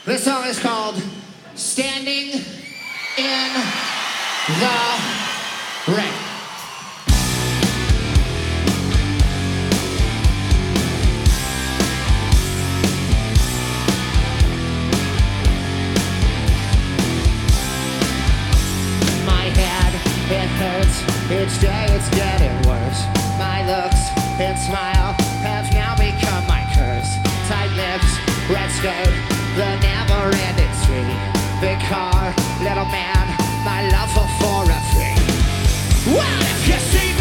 This song is called Standing in the Rain. It hurts, each day it's getting worse. My looks and smile have now become my curse. Tight lips, red skirt, the never-ending street. Big car, little man, my love for a free. Well, if you see